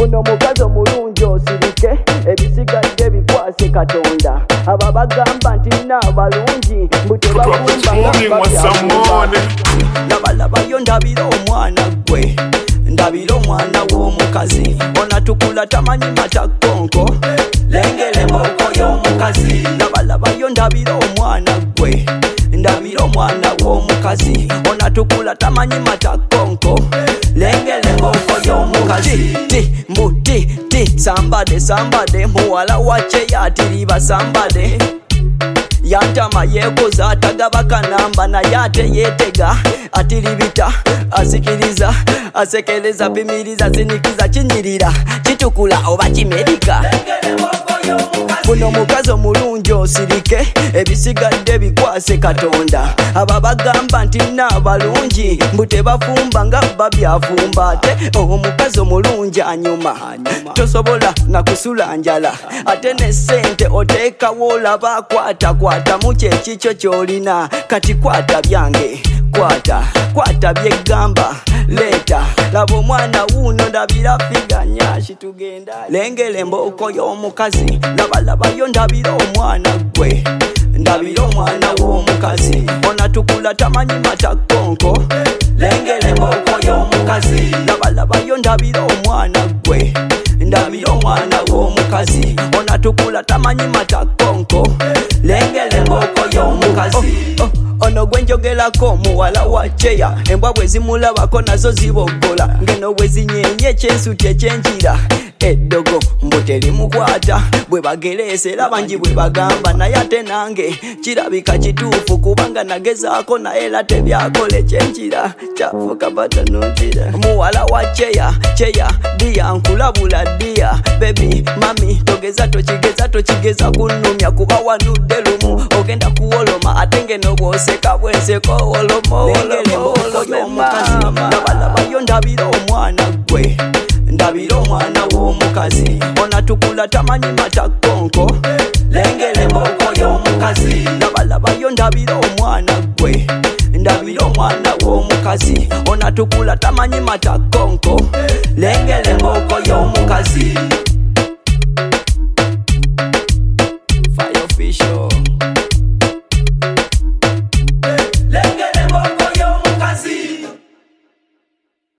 Funo omukazi omulungi osirike, ebisigadde bikwase Katonda. Abo bagamba nti n'abalungi mbu tebafumba nga babyafumba. Labalabayo ndabira omwana gwe, ndabira omwana w'omukazi, onatukula tamanyi matakonko, lengera emboko y'omukazi. Labalabayo ndabira omwana gwe, ndabira omwana w'omukazi, onatukula tamanyi matakonko, lengera emboko y'omukazi. Mbuti sambade muwala wache yatiriba sambade, yantama yekoza atagaba kanamba naye ate yeetega atiribita asikiriza asekeleza pimiriza zinikiza kinyirira kitukula oba kimerika. Funo omukazi omulungi osirike, ebisigadde bikwase Katonda. Abo bagamba nti n'abalungi mbu tebafumba nga babyafumba. Ate omukazi omulungi anyuma tosobola nakusula njala, ate ne ssente oteekawo olaba kwata mu kyekikyo ky'olina. Kati kwata byange, kwata byegamba leeta, laba omwana wuuno ndabira figanya kitugenda. Lengera emboko y'omukazi, labalabayo ndabira omwana gwe, ndabira omwana w'omukazi, onatukula tamanyi matakonko, lengera emboko y'omukazi. Labalabayo ndabira omwana gwe, ndabira omwana w'omukazi, onatukula tamanyi matakonko, lengera emboko y'omukazi. Ono gwe njogerako muwala wa cheya, embwa bwe zimulabako nazo zibogola, ngeno bwe zinyenye ekyensuti ekyenjira. Eddogo mbu terimukwata, bwe bagerese era bangi bwe bagamba, naye ate nange kirabika kituufu kubanga nagezaako naye era tebyakola ekyenjira kyafuuka batanunjira. Muwala wa cheya diya nkulabula diya, baby mami togeza tokigeza kunumya kuba wanudde lumu ogenda kuwoloma ate ngeno bwoseka bwenseko wolomo y'omukazi. Labalabayo ndabira omwana gwe, ndabira omwana w'omukazi, onatukula tamanyi matakonko, lengera emboko y'omukazi. Labalabayo ndabira omwana gwe, ndabira omwana w'omukazi, onatukula tamanyi matakonko, lengera emboko y'omukazi.